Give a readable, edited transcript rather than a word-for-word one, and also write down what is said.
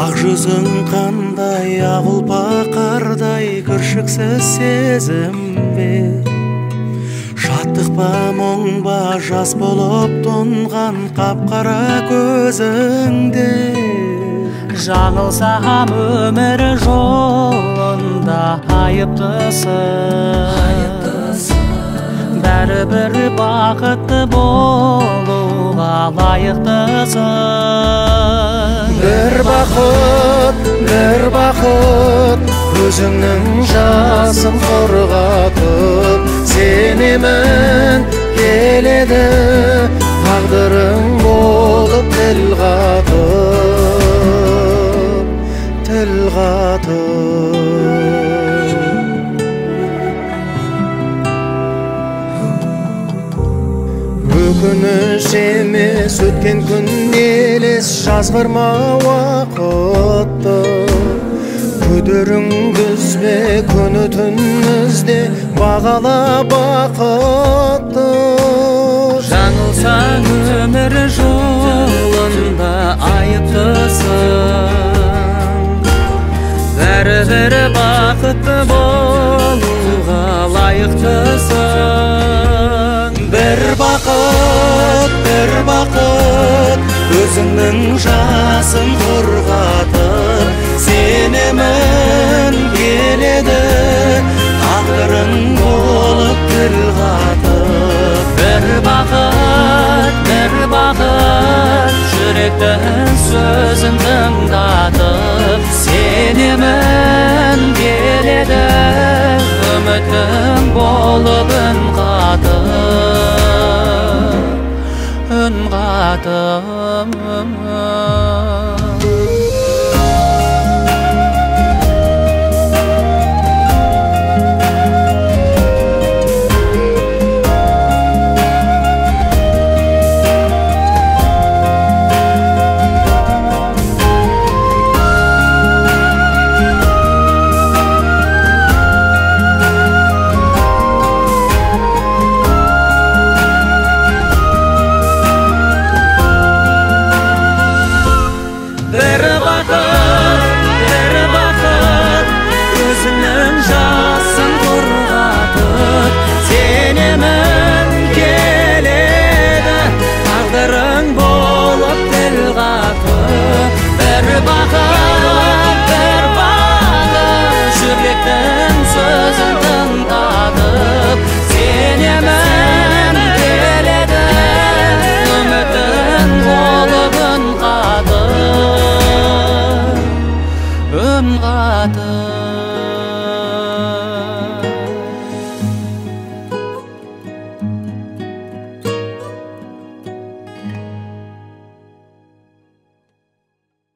ақ жүзің қандай ақ ұлпа қардай кіршіксіз сезім бе, шаттық па мұң ба жас болып тұнған қап-қара көзіңде. Жаңылсам өмір жолында айыптысың, бәрібір бақытты болуға лайықтысың. Бір бақыт өзіңнің жасын қорғатып, сенемін келеді тағдырың болып тіл қатып. Өкініш емес өткен күн елес, жазғырма уақытты. Күдіріңгізбе күні түнізде, бағала бақытты. Жаңылсаң өмір жолында айыптысың, бәрібір бақытты болуға лайықтысың. Бір бақыт өзіңнің жасын қорғатып, сенемін келеді тағдырың болып тіл қатып. Бір бақыт жүректің сөзін тыңдатып, сенемін келеді үмітің болып үн қатып. Өзіңнің жасын қорғатып, сенемін келеді тағдырың болып тіл қатып. Бір бақыт жүректің сөзін тыңдатып, сенемін келеді үмітің болып үн қатып.